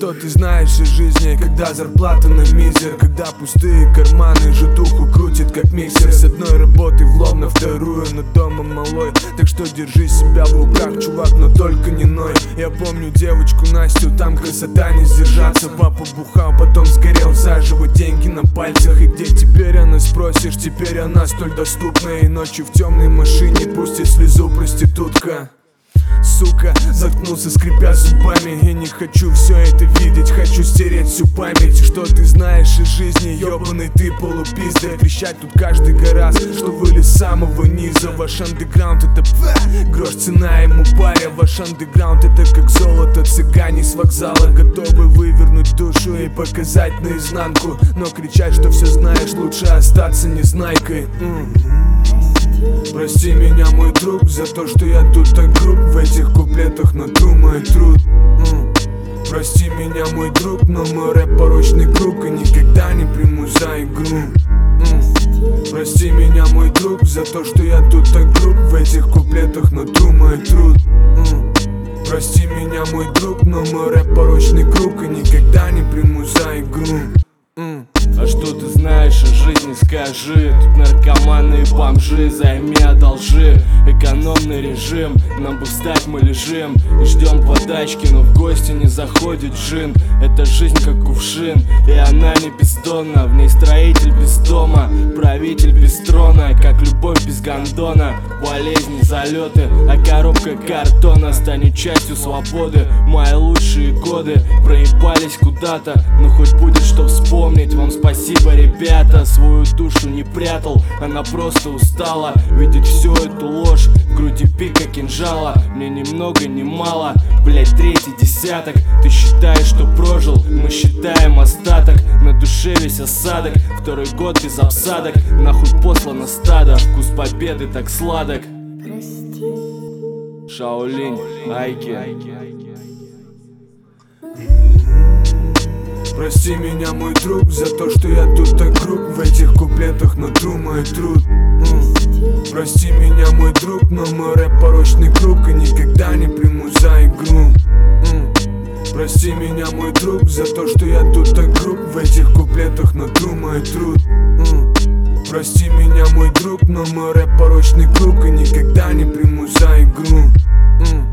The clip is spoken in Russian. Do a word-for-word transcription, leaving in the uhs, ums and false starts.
что ты знаешь о жизни, когда зарплата на мизер, когда пустые карманы житуху крутит как миксер. С одной работы влом на вторую, но дома малой, так что держи себя в руках, чувак, но только не ной. Я помню девочку Настю, там красота не сдержаться. Папа бухал, потом сгорел заживо, деньги на пальцах. И где теперь она, спросишь, теперь она столь доступна. И ночью в темной машине пустит слезу проститутка. Сука, заткнулся, скрипя зубами. Я не хочу все это видеть, хочу стереть всю память. Что ты знаешь из жизни, ёбаный ты полупизда. Трещать тут каждый гораздо, что вылез с самого низа. Ваш андеграунд это грош цена ему паря. Ваш андеграунд это как золото, цыгане с вокзала, готовы вывернуть душу и показать наизнанку. Но кричать, что все знаешь, лучше остаться незнайкой. Прости меня, мой друг, за то, что я тут так груб. В этих куплетах надумаю труд. mm. Прости меня, мой друг, но мой рэп порочный круг, и никогда не приму за игру. mm. Прости меня, мой друг, за то, что я тут так груб. В этих куплетах надумаю труд. mm. Прости меня, мой друг, но мой рэп порочный круг, и никогда не приму за игру. mm. А что ты знаешь о жизни, скажи. Тут наркоманы и бомжи, займи, одолжи. Экономный режим, нам бы встать, мы лежим и ждем подачки, но в гости не заходит джин. Это жизнь как кувшин, и она не бездонна. В ней строитель без дома, правитель без трона. Как любовь без гондона, болезни, залеты, а коробка картона станет частью свободы. Мои лучшие годы проебались куда-то, но хоть будет что вспомнить. Вам спасибо, ребята, свою душу не прятал, она просто устала видеть всю эту ложь. В груди пика кинжала, мне ни много ни мало, блять, третий десяток. Ты считаешь, что прожил, мы считаем остаток. На душе весь осадок, второй год без обсадок. Нахуй послано стадо, вкус победы так сладок. Шаолинь, Айки. Прости меня, мой друг, за то, что я тут так груб. В этих куплетах надумаю труд. mm. Прости меня, мой друг, но мой рэп порочный круг, и никогда не приму за игру. mm. Прости меня, мой друг, за то, что я тут так груб. В этих куплетах надумаю труд. mm. Прости меня, мой друг, но мой рэп порочный круг, и никогда не приму за игру. mm.